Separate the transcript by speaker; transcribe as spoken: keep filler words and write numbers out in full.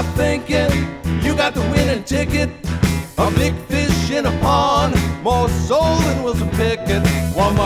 Speaker 1: stop thinking you got the winning ticket. A big fish in a pond, more soul than was a picket. One more